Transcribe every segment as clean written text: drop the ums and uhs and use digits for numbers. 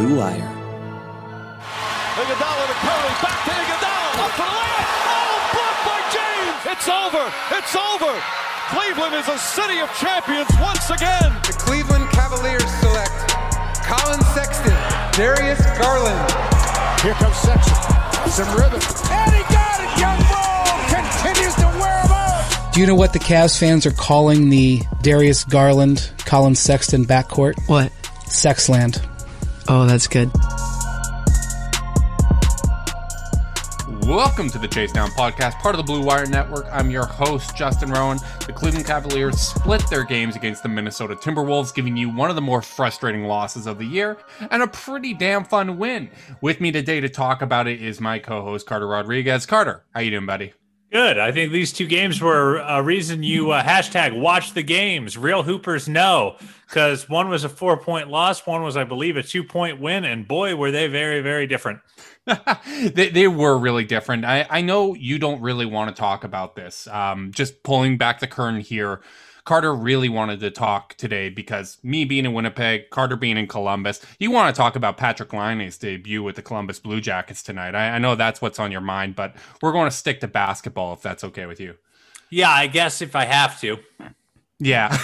Blue Wire. Iguodala to Curry, back to Iguodala, up for the layup. Oh, blocked by James. It's over. It's over. Cleveland is a city of champions once again. The Cleveland Cavaliers select Colin Sexton, Darius Garland. Here comes Sexton. Some rhythm. And he got it. Young Bull continues to wear him out. Do you know what the Cavs fans are calling the Darius Garland, Colin Sexton backcourt? What? Sexland. Oh, that's good. Welcome to the Chase Down Podcast, part of the Blue Wire Network. I'm your host, Justin Rowan. The Cleveland Cavaliers split their games against the Minnesota Timberwolves, giving you one of the more frustrating losses of the year and a pretty damn fun win. With me today to talk about it is my co-host, Carter Rodriguez. Carter, how you doing, buddy? Good. I think these two games were a reason you hashtag watch the games. Real Hoopers know, because one was a 4-point loss. One was, I believe, a 2-point win. And boy, were they very, very different. They were really different. I know you don't really want to talk about this. Just pulling back the curtain here, Carter really wanted to talk today because me being in Winnipeg, Carter being in Columbus, you want to talk about Patrik Laine's debut with the Columbus Blue Jackets tonight. I know that's what's on your mind, but we're going to stick to basketball if that's okay with you. Yeah, I guess if I have to. Yeah.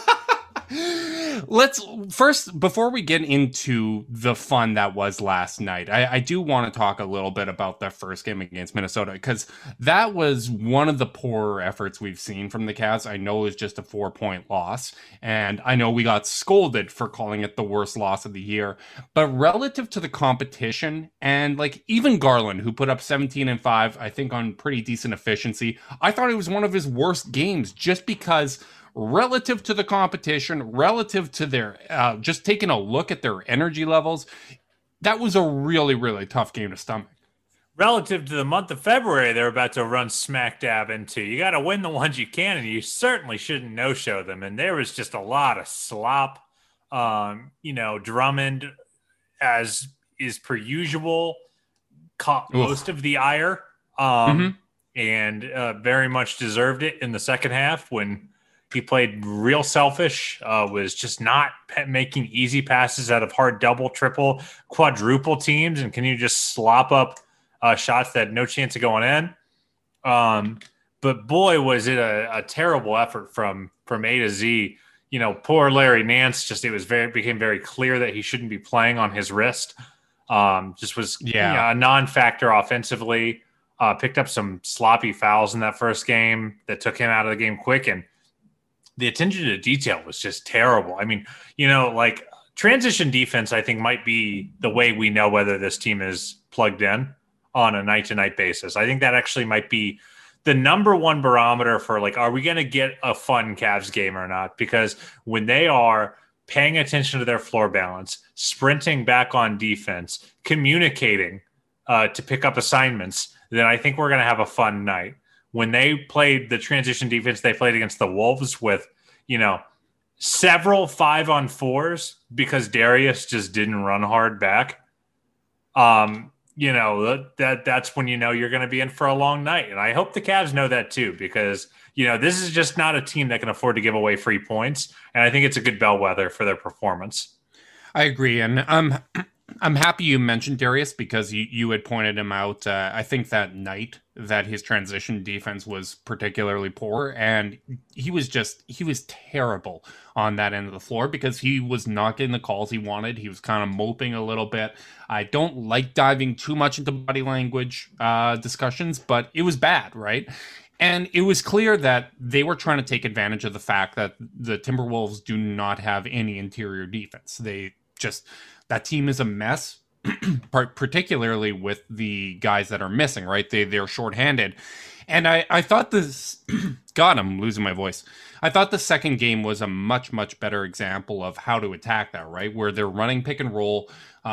Let's first, before we get into the fun that was last night, I do want to talk a little bit about the first game against Minnesota, because that was one of the poorer efforts we've seen from the Cavs. I know it was just a 4-point loss, and I know we got scolded for calling it the worst loss of the year, but relative to the competition, and like even Garland, who put up 17 and 5, I think on pretty decent efficiency, I thought it was one of his worst games just because relative to the competition, relative to their, just taking a look at their energy levels, that was a really, really tough game to stomach. Relative to the month of February, they're about to run smack dab into. You got to win the ones you can, and you certainly shouldn't no-show them. And there was just a lot of slop. Drummond, as is per usual, caught most of the ire, and very much deserved it in the second half when he played real selfish, was just not making easy passes out of hard double, triple, quadruple teams. And can you just slop up shots that had no chance of going in? But boy, was it a terrible effort from A to Z. You know, poor Larry Nance, became very clear that he shouldn't be playing on his wrist. Just was a non-factor offensively. Picked up some sloppy fouls in that first game that took him out of the game quick. And the attention to detail was just terrible. I mean, like transition defense, I think might be the way we know whether this team is plugged in on a night-to-night basis. I think that actually might be the number one barometer for like, are we going to get a fun Cavs game or not? Because when they are paying attention to their floor balance, sprinting back on defense, communicating to pick up assignments, then I think we're going to have a fun night. When they played the transition defense they played against the Wolves with, several 5-on-4s because Darius just didn't run hard back, that's when you're going to be in for a long night. And I hope the Cavs know that too, because, this is just not a team that can afford to give away free points. And I think it's a good bellwether for their performance. I agree. And I'm happy you mentioned Darius because you had pointed him out. I think that night that his transition defense was particularly poor, and he was terrible on that end of the floor because he was not getting the calls he wanted. He was kind of moping a little bit. I don't like diving too much into body language discussions, but it was bad, right? And it was clear that they were trying to take advantage of the fact that the Timberwolves do not have any interior defense. That team is a mess, particularly with the guys that are missing, right? They're shorthanded. And I thought this, God, I'm losing my voice. I thought the second game was a much, much better example of how to attack that, right? Where they're running pick and roll.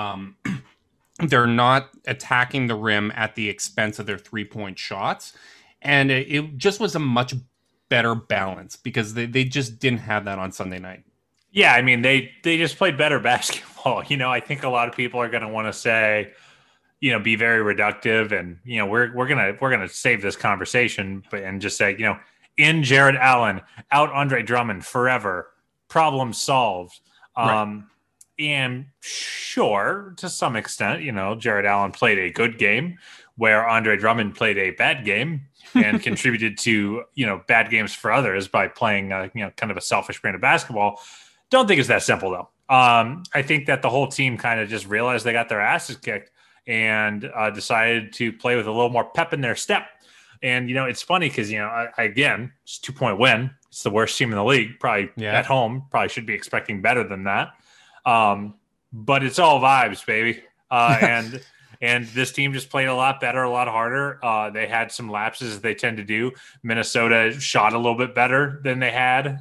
They're not attacking the rim at the expense of their 3-point shots. And it just was a much better balance because they just didn't have that on Sunday night. Yeah, I mean, they just played better basketball. I think a lot of people are going to want to say, be very reductive, and we're gonna save this conversation, and just say, in Jared Allen, out Andre Drummond forever, problem solved. Right. am sure to some extent, Jared Allen played a good game where Andre Drummond played a bad game and contributed to, bad games for others by playing, kind of a selfish brand of basketball. Don't think it's that simple, though. I think that the whole team kind of just realized they got their asses kicked and decided to play with a little more pep in their step. And, it's funny because, again, it's a 2-point win. It's the worst team in the league, probably at home. Probably should be expecting better than that. But it's all vibes, baby. And this team just played a lot better, a lot harder. They had some lapses as they tend to do. Minnesota shot a little bit better than they had,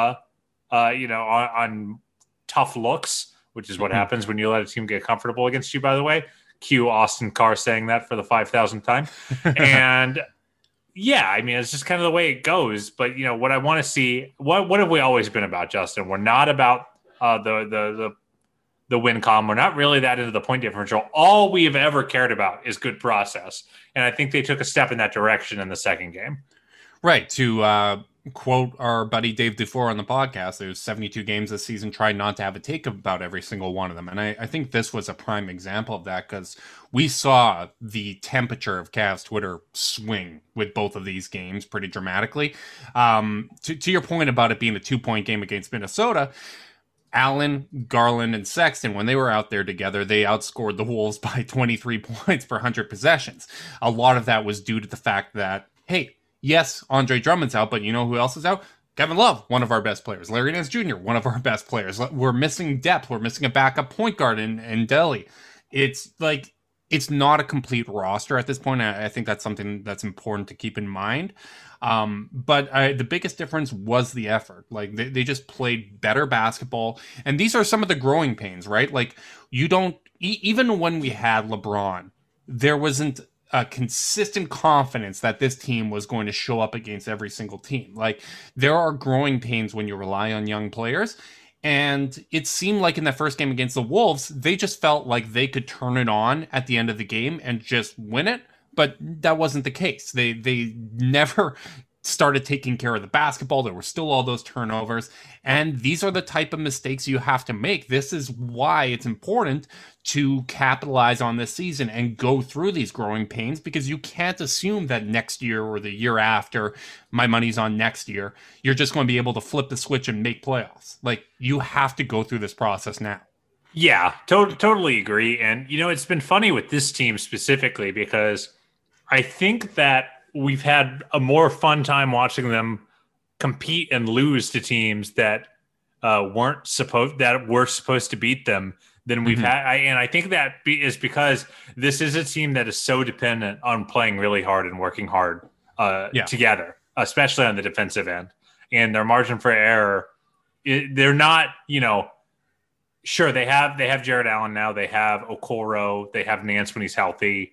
on tough looks, which is what happens when you let a team get comfortable against you, by the way. Cue Austin Carr saying that for the 5,000th time. And yeah, I mean, it's just kind of the way it goes. But, what I want to see, what have we always been about, Justin? We're not about the win column. We're not really that into the point differential. All we have ever cared about is good process. And I think they took a step in that direction in the second game. Right. To quote our buddy Dave Dufour on the podcast, there's 72 games this season. Try not to have a take about every single one of them. And I think this was a prime example of that because we saw the temperature of Cavs Twitter swing with both of these games pretty dramatically. To your point about it being a 2-point game against Minnesota, Allen, Garland, and Sexton, when they were out there together, they outscored the Wolves by 23 points per 100 possessions. A lot of that was due to the fact that, hey, yes, Andre Drummond's out, but you know who else is out? Kevin Love, one of our best players. Larry Nance Jr., one of our best players. We're missing depth. We're missing a backup point guard in Delhi. It's like, it's not a complete roster at this point. I think that's something that's important to keep in mind. But the biggest difference was the effort. Like they just played better basketball. And these are some of the growing pains, right? Like you don't, even when we had LeBron, there wasn't a consistent confidence that this team was going to show up against every single team. Like there are growing pains when you rely on young players. And it seemed like in that first game against the Wolves, they just felt like they could turn it on at the end of the game and just win it. But that wasn't the case. They never started taking care of the basketball. There were still all those turnovers. And these are the type of mistakes you have to make. This is why it's important to capitalize on this season and go through these growing pains, because you can't assume that next year or the year after, my money's on next year, you're just going to be able to flip the switch and make playoffs. Like, you have to go through this process now. Yeah, totally agree. And, it's been funny with this team specifically because I think that we've had a more fun time watching them compete and lose to teams that were supposed to beat them than we've had. And I think that is because this is a team that is so dependent on playing really hard and working hard together, especially on the defensive end. And their margin for error, they're not, sure, they have Jared Allen now, they have Okoro, they have Nance when he's healthy.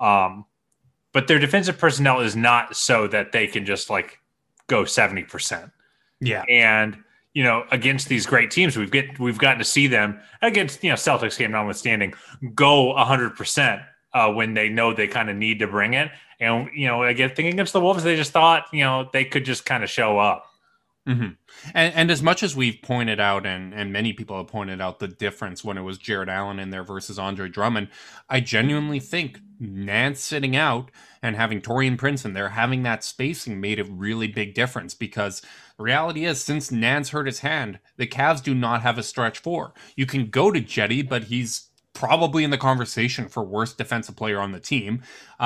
But their defensive personnel is not so that they can just go 70%. Yeah. And, against these great teams, we've gotten to see them against, Celtics game notwithstanding, go 100% when they know they kind of need to bring it. And, again, thinking against the Wolves, they just thought, they could just kind of show up. Mm-hmm. And as much as we've pointed out, and many people have pointed out the difference when it was Jared Allen in there versus Andre Drummond, I genuinely think Nance sitting out and having Taurean Prince in there, having that spacing made a really big difference, because the reality is, since Nance hurt his hand, the Cavs do not have a stretch four. You can go to Jetty, but he's probably in the conversation for worst defensive player on the team.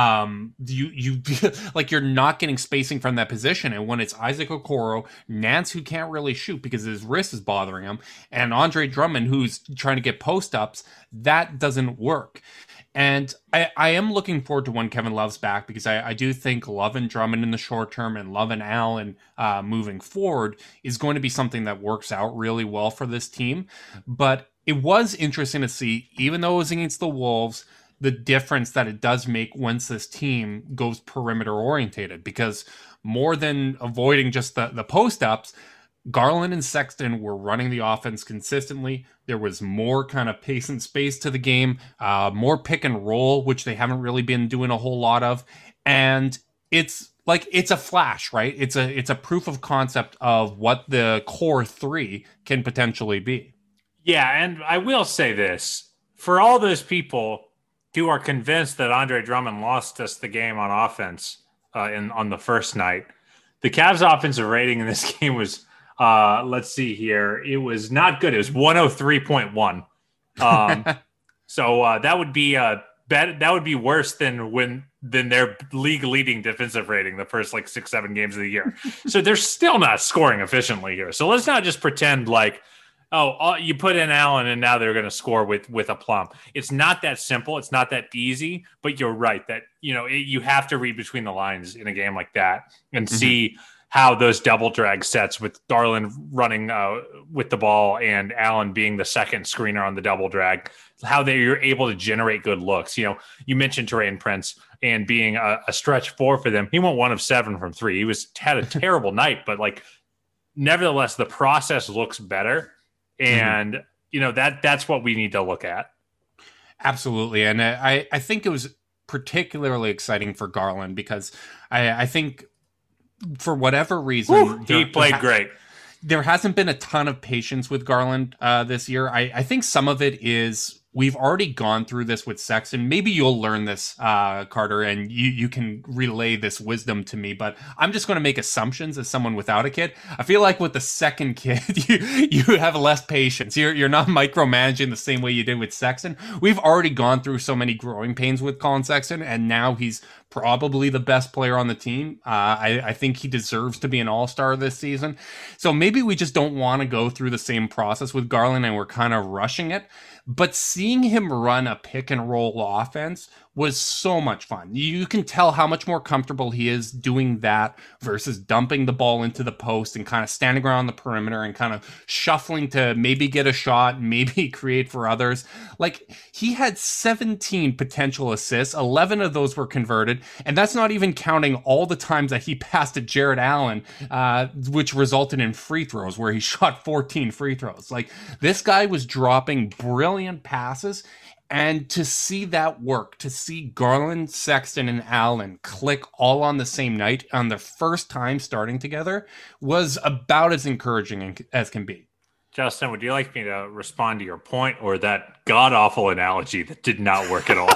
You're not getting spacing from that position. And when it's Isaac Okoro, Nance, who can't really shoot because his wrist is bothering him, and Andre Drummond, who's trying to get post-ups, that doesn't work. And I am looking forward to when Kevin Love's back, because I do think Love and Drummond in the short term and Love and Allen moving forward is going to be something that works out really well for this team. But it was interesting to see, even though it was against the Wolves, the difference that it does make once this team goes perimeter orientated, because more than avoiding just the post-ups, Garland and Sexton were running the offense consistently. There was more kind of pace and space to the game, more pick and roll, which they haven't really been doing a whole lot of. And it's a flash, right? It's a proof of concept of what the core three can potentially be. Yeah, and I will say this. For all those people who are convinced that Andre Drummond lost us the game on offense on the first night, the Cavs' offensive rating in this game was, let's see here, it was not good. It was 103.1. So that would be that would be worse than their league leading defensive rating the first like 6-7 games of the year. So they're still not scoring efficiently here. So let's not just pretend like, you put in Allen and now they're going to score with a plum. It's not that simple. It's not that easy. But you're right that you have to read between the lines in a game like that and see how those double drag sets with Garland running with the ball and Allen being the second screener on the double drag, how you're able to generate good looks. You mentioned Taurean Prince and being a stretch four for them. He went 1 of 7 from 3. He had a terrible night, but nevertheless, the process looks better. And, that's what we need to look at. Absolutely. And I think it was particularly exciting for Garland because I think for whatever reason, he played great. There hasn't been a ton of patience with Garland this year. I think some of it is we've already gone through this with Sexton. Maybe you'll learn this, Carter, and you can relay this wisdom to me. But I'm just going to make assumptions as someone without a kid. I feel like with the second kid, you have less patience. You're not micromanaging the same way you did with Sexton. We've already gone through so many growing pains with Colin Sexton, and now he's probably the best player on the team. I think he deserves to be an all-star this season. So maybe we just don't want to go through the same process with Garland and we're kind of rushing it. But seeing him run a pick and roll offense was so much fun. You can tell how much more comfortable he is doing that versus dumping the ball into the post and kind of standing around the perimeter and kind of shuffling to maybe get a shot, maybe create for others. He had 17 potential assists, 11 of those were converted, and that's not even counting all the times that he passed to Jared Allen, which resulted in free throws where he shot 14 free throws. This guy was dropping brilliant passes. And to see that work, to see Garland, Sexton, and Allen click all on the same night on their first time starting together was about as encouraging as can be. Justin, would you like me to respond to your point or that god-awful analogy that did not work at all?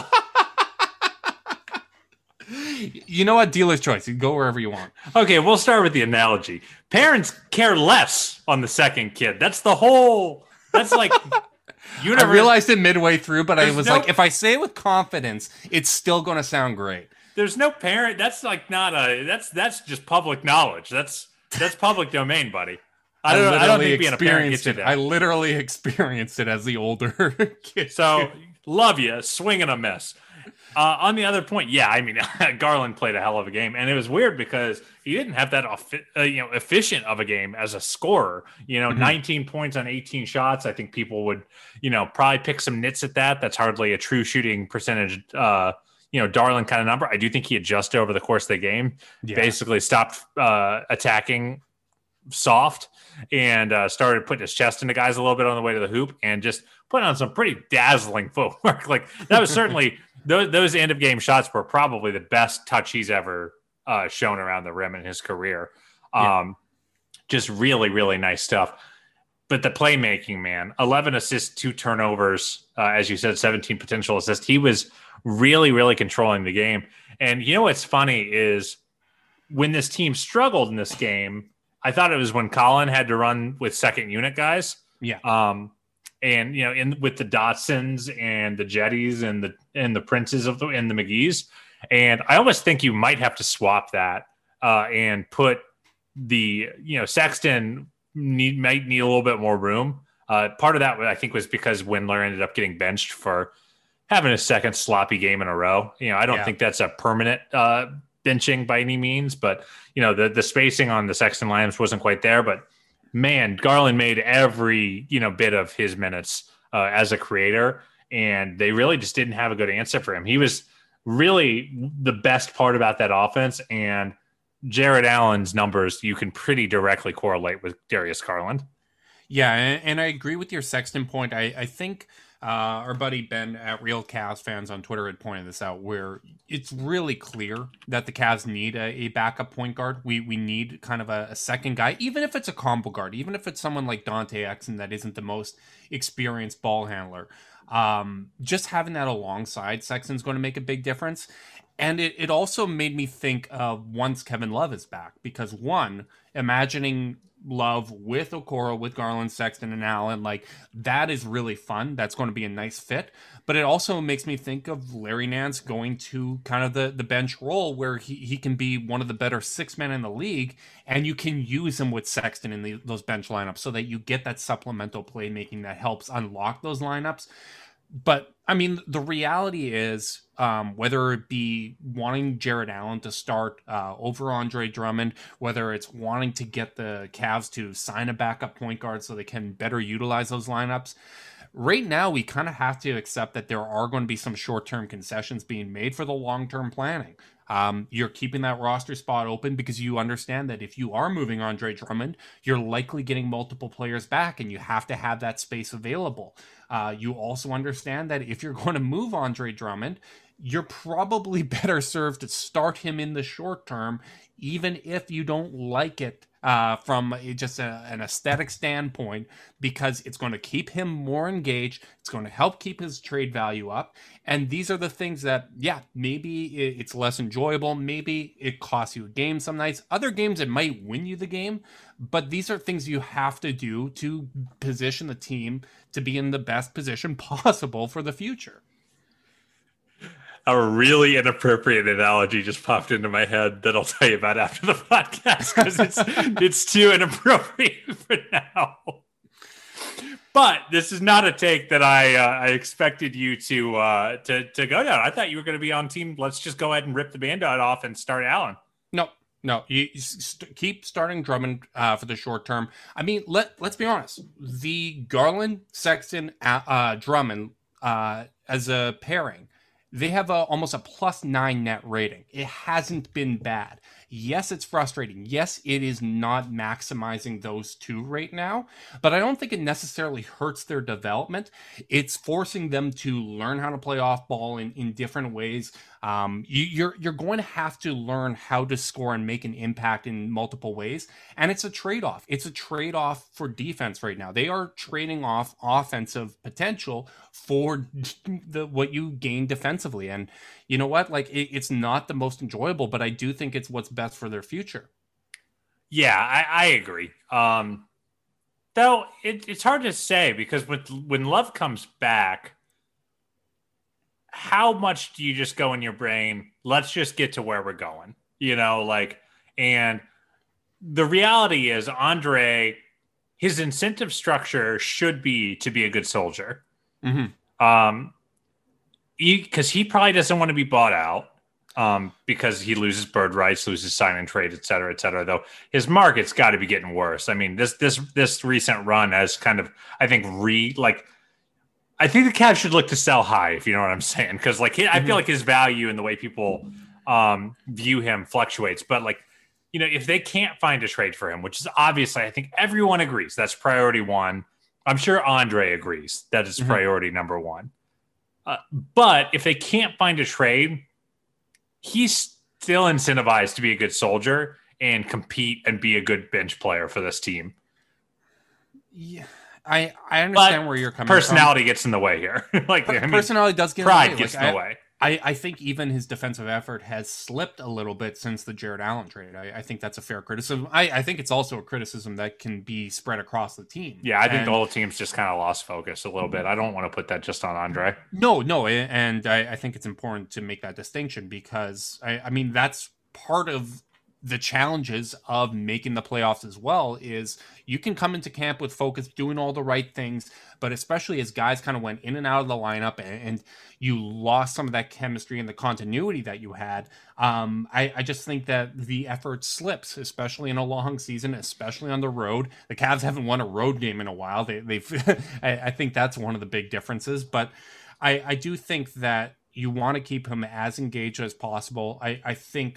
You know what? Dealer's choice. You can go wherever you want. Okay, we'll start with the analogy. Parents care less on the second kid. That's like... I realized it midway through, but I was if I say it with confidence, it's still going to sound great. There's no parent. That's that's just public knowledge. That's public domain, buddy. I don't think being a parent gets you there. I literally experienced it as the older kid. So love you, swing and a miss. On the other point, Garland played a hell of a game, and it was weird because he didn't have that efficient of a game as a scorer. 19 points on 18 shots. I think people would probably pick some nits at that. That's hardly a true shooting percentage. Darling kind of number. I do think he adjusted over the course of the game. Yeah. Basically stopped attacking soft and started putting his chest into guys a little bit on the way to the hoop and just put on some pretty dazzling footwork. That was certainly. Those end of game shots were probably the best touch he's ever shown around the rim in his career. Just really, really nice stuff. But the playmaking, man, 11 assists, 2 turnovers, as you said, 17 potential assists. He was really, really controlling the game. And what's funny is when this team struggled in this game, I thought it was when Colin had to run with second unit guys. Yeah. And with the Dotsons and the Jetties and the Princes and the McGees, and I almost think you might have to swap that and put the Sexton might need a little bit more room. Part of that I think was because Windler ended up getting benched for having a second sloppy game in a row. I don't think that's a permanent benching by any means, but the spacing on the Sexton lineups wasn't quite there, but. Man, Garland made every bit of his minutes as a creator, and they really just didn't have a good answer for him. He was really the best part about that offense, and Jared Allen's numbers you can pretty directly correlate with Darius Garland. Yeah, and I agree with your Sexton point. I think our buddy Ben at Real Cavs Fans on Twitter had pointed this out, where it's really clear that the Cavs need a backup point guard. We need kind of a second guy, even if it's a combo guard, even if it's someone like Dante Exum that isn't the most experienced ball handler. Just having that alongside Sexton's going to make a big difference. And it also made me think of once Kevin Love is back, because one, imagining Love with Okoro, with Garland, Sexton, and Allen, like that is really fun. That's going to be a nice fit. But it also makes me think of Larry Nance going to kind of the bench role where he can be one of the better six men in the league, and you can use him with Sexton in those bench lineups so that you get that supplemental playmaking that helps unlock those lineups. But I mean, the reality is, whether it be wanting Jared Allen to start over Andre Drummond, whether it's wanting to get the Cavs to sign a backup point guard so they can better utilize those lineups, right now we kind of have to accept that there are going to be some short-term concessions being made for the long-term planning. You're keeping that roster spot open because you understand that if you are moving Andre Drummond, you're likely getting multiple players back, and you have to have that space available. You also understand that if you're going to move Andre Drummond, you're probably better served to start him in the short term, even if you don't like it from just an aesthetic standpoint, because it's going to keep him more engaged. It's going to help keep his trade value up. And these are the things that, yeah, maybe it's less enjoyable. Maybe it costs you a game some nights. Other games, it might win you the game. But these are things you have to do to position the team to be in the best position possible for the future. A really inappropriate analogy just popped into my head that I'll tell you about after the podcast, because it's too inappropriate for now. But this is not a take that I expected you to go down. I thought you were going to be on team. Let's just go ahead and rip the Band-Aid off and start Allen. No, you keep starting Drummond for the short term. I mean, let's be honest. The Garland, Sexton, Drummond as a pairing, they have almost a +9 net rating. It hasn't been bad. Yes, it's frustrating. Yes, it is not maximizing those two right now, but I don't think it necessarily hurts their development. It's forcing them to learn how to play off ball in different ways. You're going to have to learn how to score and make an impact in multiple ways, and it's a trade-off. It's a trade-off for defense right now. They are trading off offensive potential for what you gain defensively, and you know what? Like, it's not the most enjoyable, but I do think it's what's best for their future. Yeah, I agree. Though it's hard to say, because when Love comes back, how much do you just go in your brain, let's just get to where we're going? You know, like, and the reality is Andre, his incentive structure should be to be a good soldier. Mm-hmm. Because he probably doesn't want to be bought out, because he loses bird rights, loses sign and trade, et cetera, though his market's got to be getting worse. I mean, this recent run has kind of, I think, I think the Cavs should look to sell high, if you know what I'm saying. Because I feel like his value and the way people view him fluctuates. But if they can't find a trade for him, which is obviously, I think everyone agrees that's priority one. I'm sure Andre agrees that is priority number one. But if they can't find a trade, he's still incentivized to be a good soldier and compete and be a good bench player for this team. Yeah, I understand where you're coming from. Personality gets in the way here. Personality does get in the way. Pride gets in the way. I think even his defensive effort has slipped a little bit since the Jared Allen trade. I think that's a fair criticism. I think it's also a criticism that can be spread across the team. Yeah, I think the whole team's just kind of lost focus a little bit. I don't want to put that just on Andre. No, and I think it's important to make that distinction, because, I mean, that's part of the challenges of making the playoffs as well. Is you can come into camp with focus, doing all the right things, but especially as guys kind of went in and out of the lineup and you lost some of that chemistry and the continuity that you had, I just think that the effort slips, especially in a long season, especially on the road. The Cavs haven't won a road game in a while. They've I think that's one of the big differences, but I do think that you want to keep him as engaged as possible. I think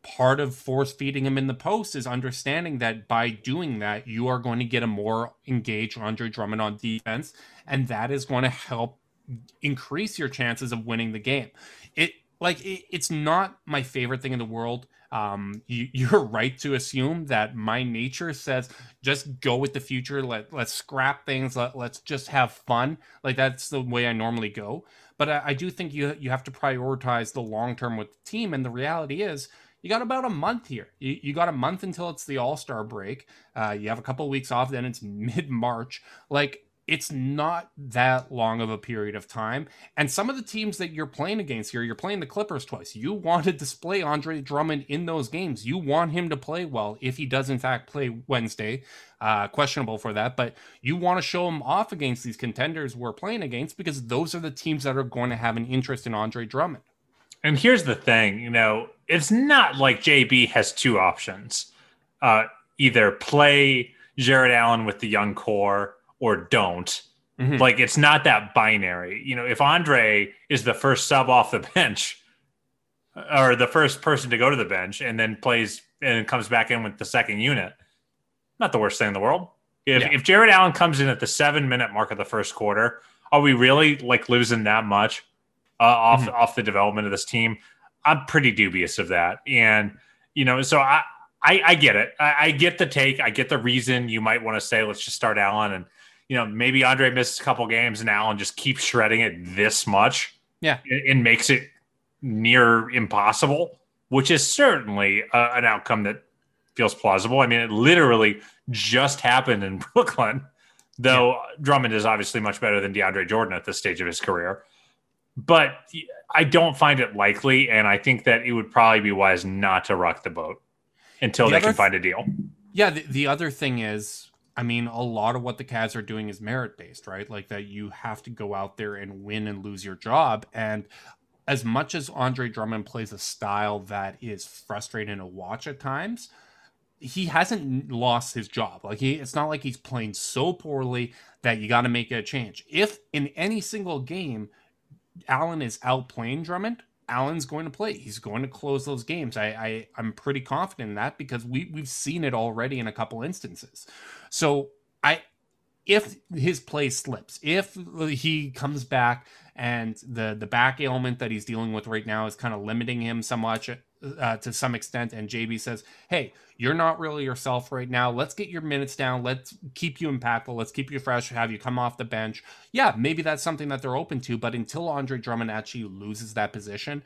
part of force feeding him in the post is understanding that by doing that, you are going to get a more engaged Andre Drummond on defense, and that is going to help increase your chances of winning the game. It's not my favorite thing in the world. You're right to assume that my nature says just go with the future. Let's scrap things. Let's just have fun. Like, that's the way I normally go. But I do think you have to prioritize the long term with the team. And the reality is, you got about a month here. You got a month until it's the All-Star break. You have a couple of weeks off. Then it's mid-March. Like, it's not that long of a period of time. And some of the teams that you're playing against here, you're playing the Clippers twice. You want to display Andre Drummond in those games. You want him to play well if he does in fact play Wednesday. Questionable for that. But you want to show him off against these contenders we're playing against, because those are the teams that are going to have an interest in Andre Drummond. And here's the thing, it's not like JB has two options. Either play Jared Allen with the young core or don't. Mm-hmm. Like, it's not that binary. If Andre is the first sub off the bench, or the first person to go to the bench and then plays and comes back in with the second unit, not the worst thing in the world. If Jared Allen comes in at the 7-minute mark of the first quarter, are we really losing that much off the development of this team? I'm pretty dubious of that. And, so I get it. I get the take. I get the reason you might want to say, let's just start Allen. And, maybe Andre misses a couple games and Allen just keeps shredding it this much. Yeah. And makes it near impossible, which is certainly an outcome that feels plausible. I mean, it literally just happened in Brooklyn, though Drummond is obviously much better than DeAndre Jordan at this stage of his career. But I don't find it likely, and I think that it would probably be wise not to rock the boat until they can find a deal. Yeah, the other thing is, I mean, a lot of what the Cavs are doing is merit-based, right? Like, that you have to go out there and win and lose your job. And as much as Andre Drummond plays a style that is frustrating to watch at times, he hasn't lost his job. Like, it's not like he's playing so poorly that you got to make a change. If in any single game Allen is outplaying Drummond, Allen's going to play. He's going to close those games. I'm pretty confident in that, because we've seen it already in a couple instances. So if his play slips, if he comes back and the back ailment that he's dealing with right now is kind of limiting him so much to some extent, and JB says, hey, you're not really yourself right now. Let's get your minutes down. Let's keep you impactful. Let's keep you fresh, have you come off the bench. Yeah, maybe that's something that they're open to, but until Andre Drummond actually loses that position,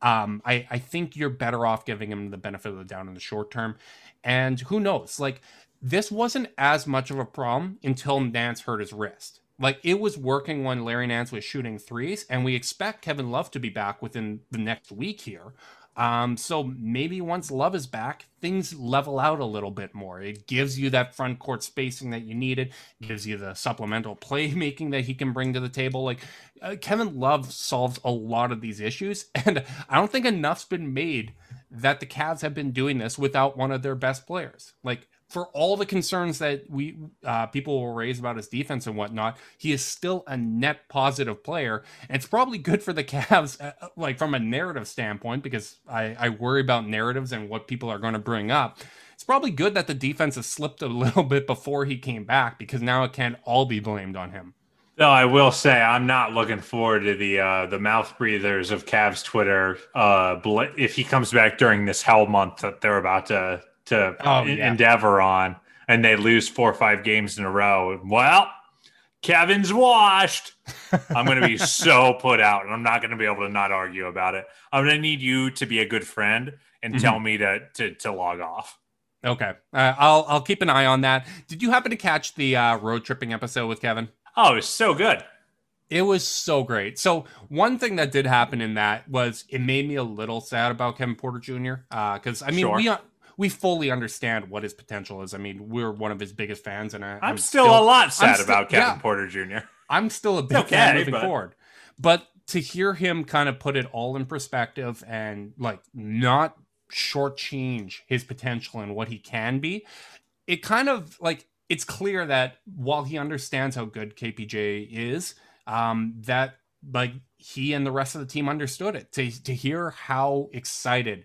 I think you're better off giving him the benefit of the doubt in the short term. And who knows, like, this wasn't as much of a problem until Nance hurt his wrist. Like, it was working when Larry Nance was shooting threes, and we expect Kevin Love to be back within the next week here. So maybe once Love is back, things level out a little bit more. It gives you that front court spacing that you needed, gives you the supplemental playmaking that he can bring to the table. Like, Kevin Love solves a lot of these issues, and I don't think enough's been made that the Cavs have been doing this without one of their best players. Like, for all the concerns that people will raise about his defense and whatnot, he is still a net positive player. And it's probably good for the Cavs, like, from a narrative standpoint, because I worry about narratives and what people are going to bring up. It's probably good that the defense has slipped a little bit before he came back, because now it can't all be blamed on him. No, I will say I'm not looking forward to the mouth breathers of Cavs Twitter if he comes back during this hell month that they're about to endeavor on, and they lose 4 or 5 games in a row. Well, Kevin's washed. I'm going to be so put out, and I'm not going to be able to not argue about it. I'm going to need you to be a good friend and tell me to log off. Okay. I'll keep an eye on that. Did you happen to catch the road tripping episode with Kevin? Oh, it was so good. It was so great. So one thing that did happen in that was it made me a little sad about Kevin Porter Jr. Because, I mean, we fully understand what his potential is. I mean, we're one of his biggest fans, and I'm still a lot sad about Kevin Porter Jr. I'm still a big fan moving forward. But to hear him kind of put it all in perspective and, like, not shortchange his potential and what he can be, it kind of, like, it's clear that while he understands how good KPJ is, that, like, he and the rest of the team understood it. To hear how excited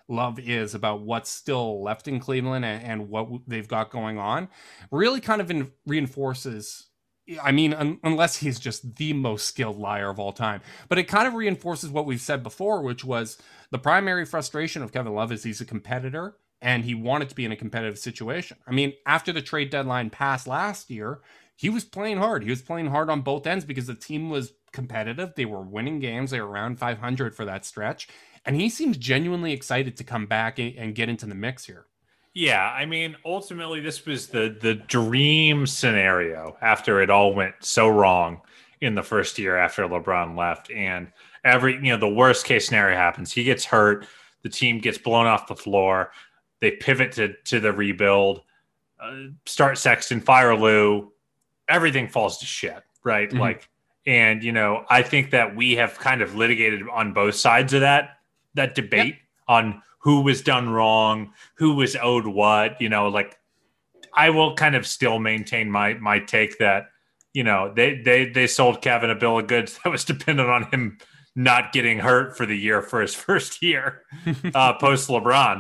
Love is, about what's still left in Cleveland and what they've got going on, really kind of reinforces. I mean, unless he's just the most skilled liar of all time, but it kind of reinforces what we've said before, which was the primary frustration of Kevin Love is he's a competitor and he wanted to be in a competitive situation. I mean, after the trade deadline passed last year, he was playing hard. He was playing hard on both ends because the team was competitive. They were winning games. They were around 500 for that stretch. And he seems genuinely excited to come back and get into the mix here. Yeah, I mean, ultimately, this was the dream scenario after it all went so wrong in the first year after LeBron left. And the worst case scenario happens. He gets hurt. The team gets blown off the floor. They pivot to the rebuild, start Sexton, fire Lou. Everything falls to shit, right? Mm-hmm. I think that we have kind of litigated on both sides of that debate on who was done wrong, who was owed what, I will kind of still maintain my take that, they sold Kevin a bill of goods that was dependent on him not getting hurt for the year for his first year post LeBron.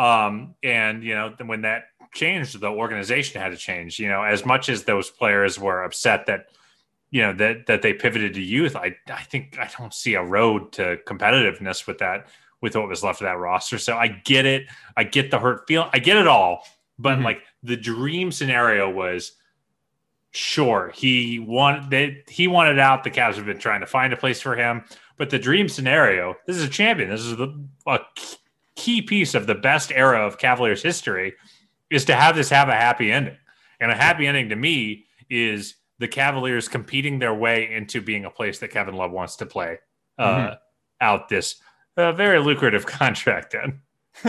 When that changed, the organization had to change, as much as those players were upset that, that they pivoted to youth. I think I don't see a road to competitiveness with what was left of that roster. So I get it. I get the hurt feeling. I get it all. But the dream scenario was, sure, he wanted out. The Cavs have been trying to find a place for him. But the dream scenario, this is a champion. This is a key piece of the best era of Cavaliers history, is to have a happy ending. And a happy ending to me is the Cavaliers competing their way into being a place that Kevin Love wants to play out this very lucrative contract in.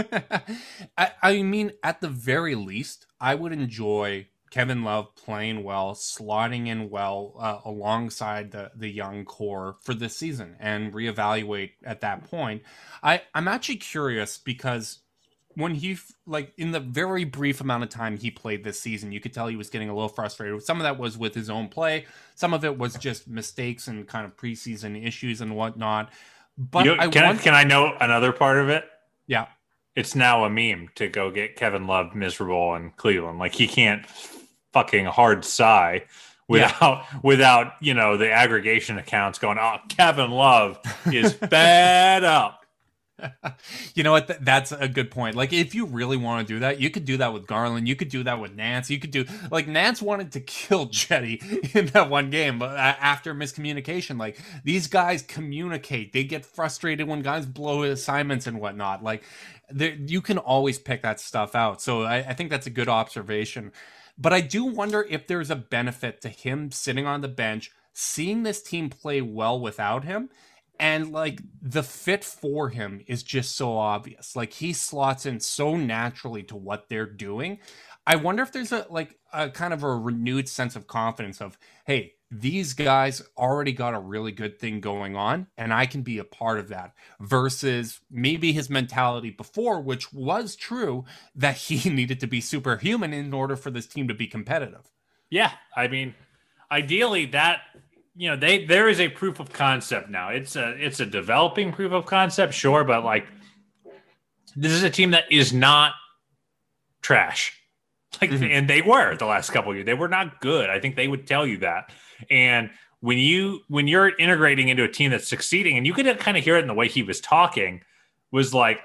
I mean, at the very least, I would enjoy Kevin Love playing well, slotting in well alongside the young core for this season and reevaluate at that point. I'm actually curious because when he, in the very brief amount of time he played this season, you could tell he was getting a little frustrated. Some of that was with his own play. Some of it was just mistakes and kind of preseason issues and whatnot. But can I know another part of it? Yeah. It's now a meme to go get Kevin Love miserable in Cleveland. He can't fucking hard sigh without the aggregation accounts going, oh, Kevin Love is fed up. You know what? That's a good point. If you really want to do that, you could do that with Garland. You could do that with Nance. You could do Nance wanted to kill Jetty in that one game, but after miscommunication, these guys communicate. They get frustrated when guys blow assignments and whatnot. You can always pick that stuff out. So I think that's a good observation. But I do wonder if there's a benefit to him sitting on the bench, seeing this team play well without him. And the fit for him is just so obvious. He slots in so naturally to what they're doing. I wonder if there's a kind of a renewed sense of confidence of, hey, these guys already got a really good thing going on and I can be a part of that, versus maybe his mentality before, which was true, that he needed to be superhuman in order for this team to be competitive. Yeah. I mean, ideally that, there is a proof of concept now. It's a developing proof of concept, sure, but this is a team that is not trash. And they were the last couple of years. They were not good. I think they would tell you that. And when you're integrating into a team that's succeeding, and you could kind of hear it in the way he was talking, was I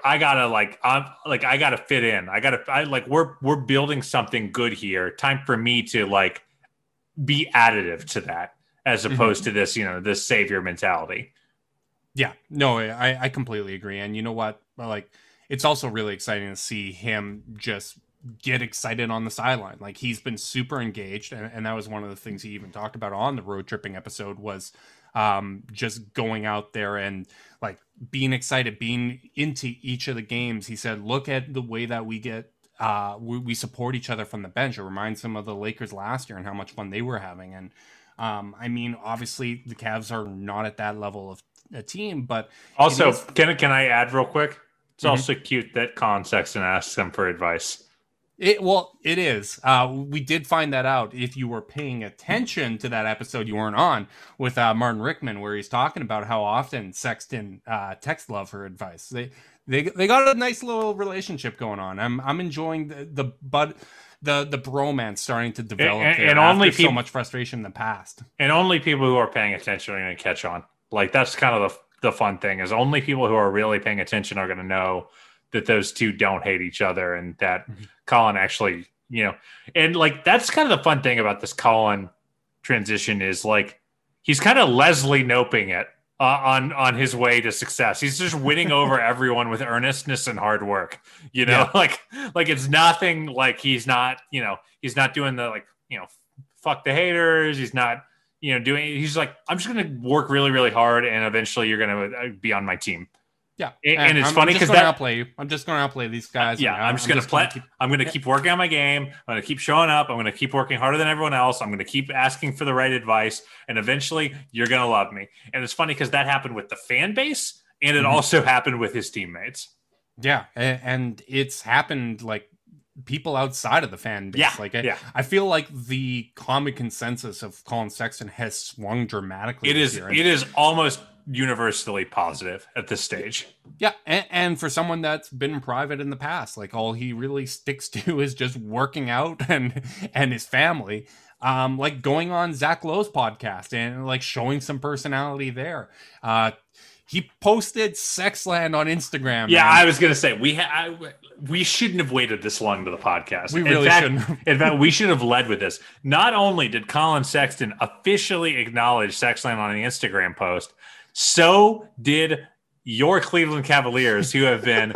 gotta fit in. We're building something good here. Time for me to be additive to that, as opposed to this, this savior mentality. Yeah, no, I completely agree. And you know what? It's also really exciting to see him just get excited on the sideline. He's been super engaged. And that was one of the things he even talked about on the road tripping episode was just going out there and being excited, being into each of the games. He said, look at the way that we get, we support each other from the bench. It reminds him of the Lakers last year and how much fun they were having. And I mean, obviously the Cavs are not at that level of a team, but also can I add real quick? It's also cute that Colin Sexton asks him for advice. It is. We did find that out. If you were paying attention to that episode you weren't on with Martin Rickman, where he's talking about how often Sexton texts Love for advice. They got a nice little relationship going on. I'm enjoying the bromance starting to develop and only so much frustration in the past. And only people who are paying attention are going to catch on. Like, that's kind of the fun thing, is only people who are really paying attention are going to know that those two don't hate each other, and that Colin actually, and like, that's kind of the fun thing about this Colin transition is, like, he's kind of Leslie Noping it on his way to success. He's just winning over everyone with earnestness and hard work, like it's nothing, like he's not doing the, like, fuck the haters. He's not, he's like, I'm just going to work really, really hard, and eventually you're going to be on my team. Yeah. And it's funny because outplay you. I'm just going to outplay these guys. Yeah. I'm just going to play. I'm going to keep working on my game. I'm going to keep showing up. I'm going to keep working harder than everyone else. I'm going to keep asking for the right advice. And eventually you're going to love me. And it's funny because that happened with the fan base, and it also happened with his teammates. Yeah. And it's happened, like, people outside of the fan base. I feel like the common consensus of Colin Sexton has swung dramatically. It is almost universally positive at this stage. Yeah, and for someone that's been private in the past, like, all he really sticks to is just working out and his family. Like going on Zach Lowe's podcast and, like, showing some personality there. He posted Sexland on Instagram. Yeah, I was gonna say we shouldn't have waited this long to the podcast. We really shouldn't. In fact, we should have led with this. Not only did Colin Sexton officially acknowledge Sexland on the Instagram post, so did your Cleveland Cavaliers, who have been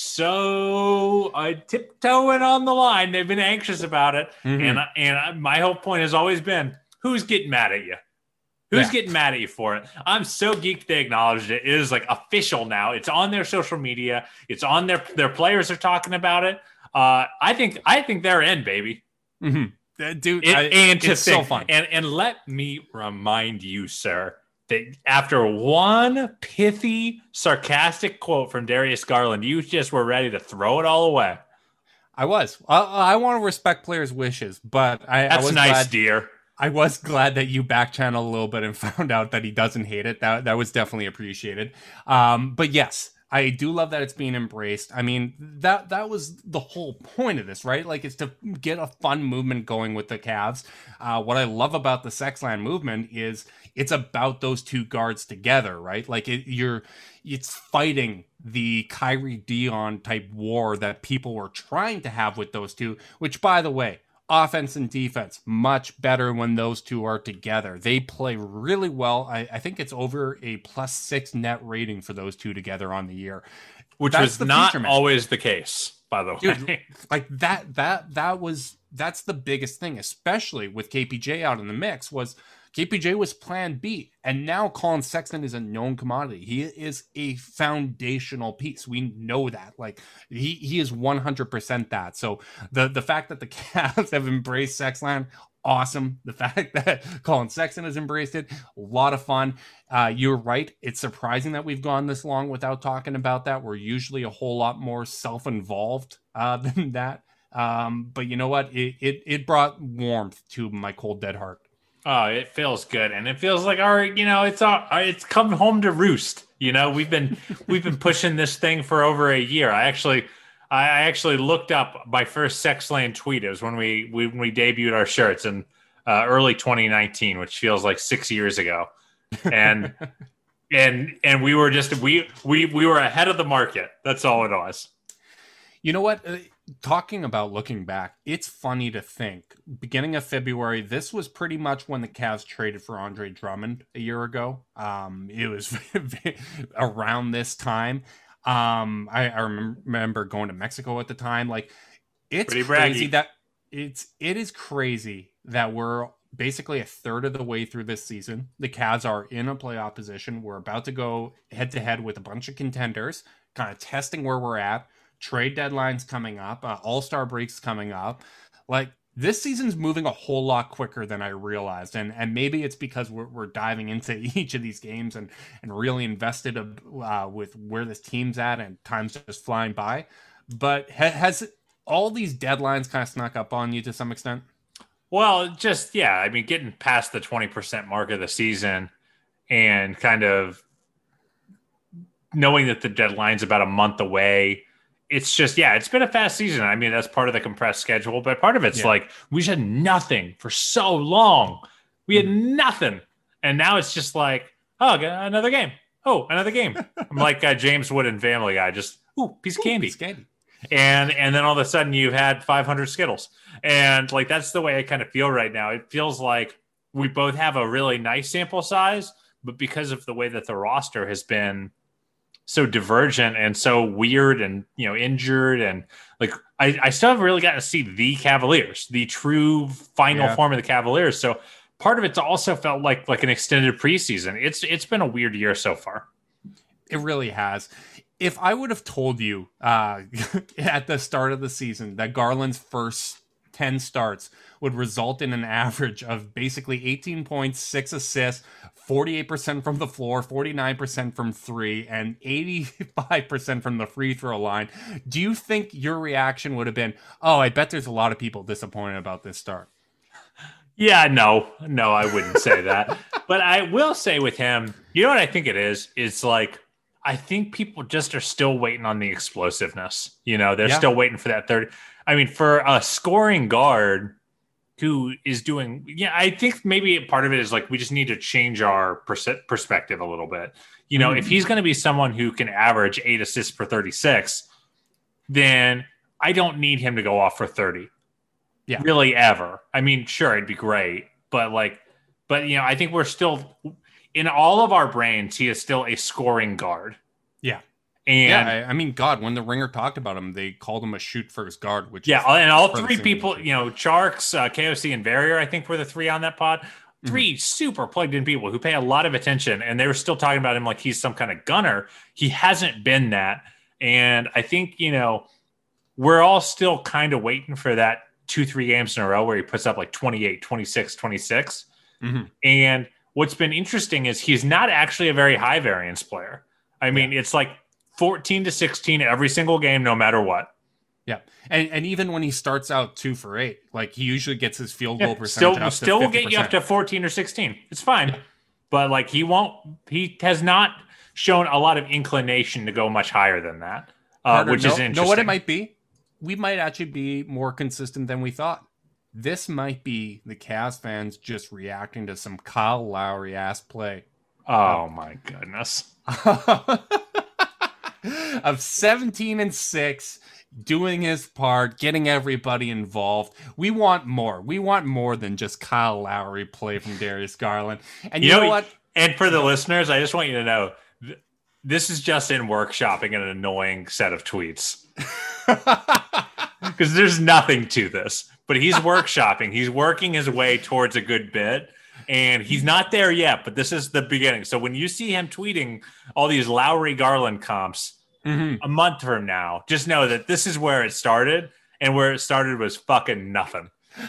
so tiptoeing on the line. They've been anxious about it. And my whole point has always been, who's getting mad at you? Who's getting mad at you for it? I'm so geeked they acknowledged it. It is, like, official now. It's on their social media. It's on their players are talking about it. I think they're in, baby. Mm-hmm. Dude, it's so fun. And let me remind you, sir, that after one pithy, sarcastic quote from Darius Garland, you just were ready to throw it all away. I was. I want to respect players' wishes, but that's I was nice, glad, dear. I was glad that you back-channeled a little bit and found out that he doesn't hate it. That was definitely appreciated. But yes, I do love that it's being embraced. I mean, that was the whole point of this, right? Like, it's to get a fun movement going with the Cavs. What I love about the Sexland movement is it's about those two guards together, right? Like, it's fighting the Kyrie Dion type war that people were trying to have with those two, which, by the way, offense and defense, much better when those two are together. They play really well. I think it's over a +6 net rating for those two together on the year. Which was not always the case, by the way. Dude, like that's the biggest thing, especially with KPJ out in the mix, was KPJ was plan B, and now Colin Sexton is a known commodity. He is a foundational piece. We know that. Like, he is 100% that. So the fact that the Cavs have embraced Sexland, awesome. The fact that Colin Sexton has embraced it, a lot of fun. You're right. It's surprising that we've gone this long without talking about that. We're usually a whole lot more self-involved than that. But you know what? It brought warmth to my cold, dead heart. Oh, it feels good, and it feels like it's come home to roost. We've been pushing this thing for over a year. I actually looked up my first Sexland tweet. It was when we debuted our shirts in early 2019, which feels like 6 years ago, and we were we were ahead of the market. That's all it was. You know what? Talking about looking back, it's funny to think, beginning of February, this was pretty much when the Cavs traded for Andre Drummond a year ago. It was around this time. I remember going to Mexico at the time. Like, it's pretty crazy braggy. that it is crazy that we're basically a third of the way through this season. The Cavs are in a playoff position. We're about to go head to head with a bunch of contenders, kind of testing where we're at. Trade deadlines coming up, all-star breaks coming up. Like, this season's moving a whole lot quicker than I realized, and maybe it's because we're diving into each of these games and really invested with where this team's at, and time's just flying by. But has all these deadlines kind of snuck up on you to some extent? Well, just, yeah. I mean, getting past the 20% mark of the season and kind of knowing that the deadline's about a month away, it's just, it's been a fast season. I mean, that's part of the compressed schedule, but part of it's like we just had nothing for so long. We had nothing. And now it's just like, oh, another game. Oh, another game. I'm like James Wood in Family Guy, just, piece of candy. And then all of a sudden you've had 500 Skittles. And like, that's the way I kind of feel right now. It feels like we both have a really nice sample size, but because of the way that the roster has been so divergent and so weird and, injured, and like, I still haven't really gotten to see the Cavaliers, the true final form of the Cavaliers. So part of it's also felt like an extended preseason. It's been a weird year so far. It really has. If I would have told you at the start of the season that Garland's first 10 starts would result in an average of basically 18 points, 6 assists, 48% from the floor, 49% from three, and 85% from the free throw line, do you think your reaction would have been, oh, I bet there's a lot of people disappointed about this start? Yeah, no, I wouldn't say that. But I will say with him, you know what I think it is? It's like, I think people just are still waiting on the explosiveness. They're still waiting for that 30. I mean, for a scoring guard who is doing, I think maybe part of it is like, we just need to change our perspective a little bit. If he's going to be someone who can average 8 assists per 36, then I don't need him to go off for 30. Yeah. Really ever. I mean, sure, it'd be great. But I think we're still, in all of our brains, he is still a scoring guard. Yeah. And I mean, God, when the Ringer talked about him, they called him a shoot first guard, which and all three people, Charks, KOC, and Verrier, I think were the three on that pod. Three super plugged in people who pay a lot of attention, and they were still talking about him like he's some kind of gunner. He hasn't been that. And I think, we're all still kind of waiting for that 2-3 games in a row where he puts up like 28, 26, 26. And what's been interesting is he's not actually a very high variance player. I mean, it's like 14 to 16 every single game, no matter what. Yeah. And even when he starts out 2 for 8, like he usually gets his field goal percentage still will get you up to 14 or 16. It's fine. Yeah. But like he has not shown a lot of inclination to go much higher than that, which is interesting. Know what it might be? We might actually be more consistent than we thought. This might be the Cavs fans just reacting to some Kyle Lowry-ass play. Oh, my goodness. Of 17-6, doing his part, getting everybody involved. We want more. We want more than just Kyle Lowry play from Darius Garland. And you know what? And for the listeners, I just want you to know, this is Justin workshopping an annoying set of tweets. Because there's nothing to this. But he's workshopping. He's working his way towards a good bit. And he's not there yet, but this is the beginning. So when you see him tweeting all these Lowry Garland comps a month from now, just know that this is where it started. And where it started was fucking nothing.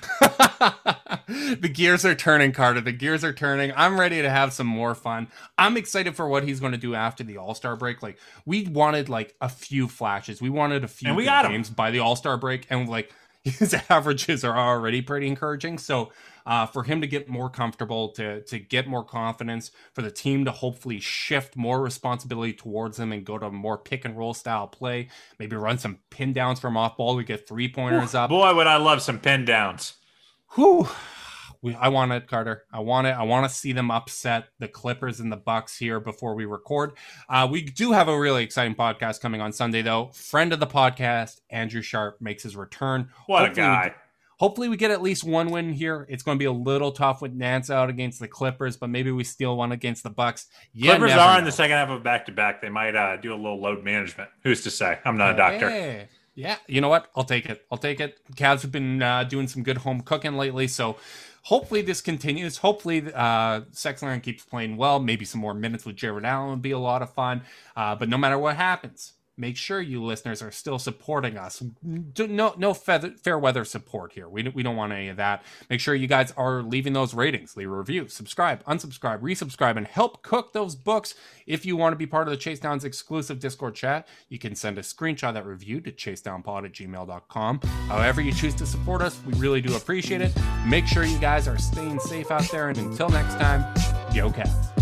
The gears are turning, Carter. The gears are turning. I'm ready to have some more fun. I'm excited for what he's going to do after the All-Star break. Like, we wanted like a few flashes. We wanted a few games by the All-Star break. And like, his averages are already pretty encouraging. So for him to get more comfortable, to get more confidence, for the team to hopefully shift more responsibility towards him and go to more pick and roll style play, maybe run some pin downs from off ball to get 3-pointers up. Boy, would I love some pin downs. Whew. I want it, Carter. I want it. I want to see them upset the Clippers and the Bucks here before we record. We do have a really exciting podcast coming on Sunday, though. Friend of the podcast, Andrew Sharp, makes his return. What a guy. Hopefully we get at least one win here. It's going to be a little tough with Nance out against the Clippers, but maybe we steal one against the Bucks. Clippers are in the second half of back-to-back. They might do a little load management. Who's to say? I'm not a doctor. Yeah, you know what? I'll take it. Cavs have been doing some good home cooking lately, so hopefully this continues. Hopefully Sexland keeps playing well. Maybe some more minutes with Jared Allen would be a lot of fun. But no matter what happens, make sure you listeners are still supporting us. No fair weather support here. We don't want any of that. Make sure you guys are leaving those ratings, leave a review, subscribe, unsubscribe, resubscribe, and help cook those books. If you want to be part of the Chase Downs exclusive Discord chat, you can send a screenshot of that review to chasedownpod@gmail.com. However you choose to support us, we really do appreciate it. Make sure you guys are staying safe out there, and until next time, go Cavs.